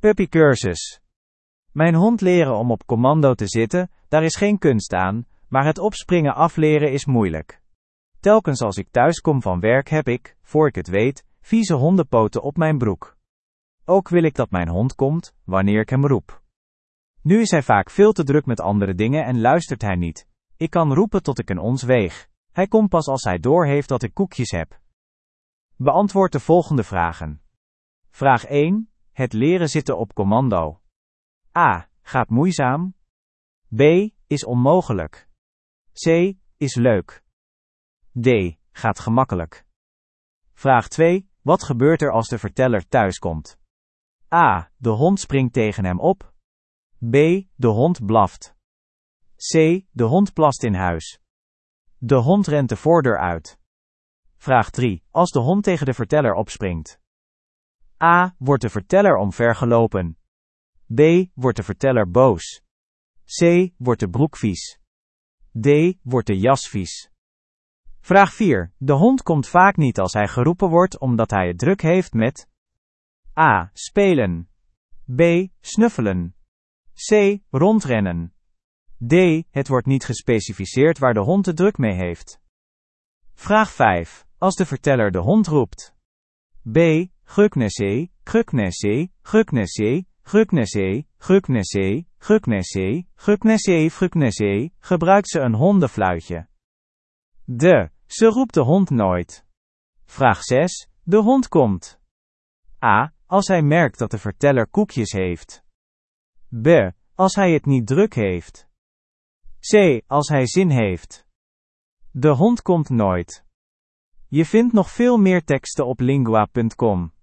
Puppycursus. Mijn hond leren om op commando te zitten, daar is geen kunst aan, maar het opspringen afleren is moeilijk. Telkens als ik thuis kom van werk heb ik, voor ik het weet, vieze hondenpoten op mijn broek. Ook wil ik dat mijn hond komt, wanneer ik hem roep. Nu is hij vaak veel te druk met andere dingen en luistert hij niet. Ik kan roepen tot ik een ons weeg. Hij komt pas als hij doorheeft dat ik koekjes heb. Beantwoord de volgende vragen. Vraag 1. Het leren zitten op commando. A. Gaat moeizaam. B. Is onmogelijk. C. Is leuk. D. Gaat gemakkelijk. Vraag 2. Wat gebeurt er als de verteller thuiskomt? A. De hond springt tegen hem op. B. De hond blaft. C. De hond plast in huis. De hond rent de voordeur uit. Vraag 3. Als de hond tegen de verteller opspringt. A. Wordt de verteller omvergelopen. B. Wordt de verteller boos. C. Wordt de broek vies. D. Wordt de jas vies. Vraag 4. De hond komt vaak niet als hij geroepen wordt omdat hij het druk heeft met A. Spelen. B. Snuffelen. C. Rondrennen. D. Het wordt niet gespecificeerd waar de hond het druk mee heeft. Vraag 5. Als de verteller de hond roept. B. Guknese, guknese, guknese, guknese, guknese, guknese, guknese, guknese, gebruikt ze een hondenfluitje. D. Ze roept de hond nooit. Vraag 6. De hond komt. A. Als hij merkt dat de verteller koekjes heeft. B. Als hij het niet druk heeft. C. Als hij zin heeft. De hond komt nooit. Je vindt nog veel meer teksten op lingua.com.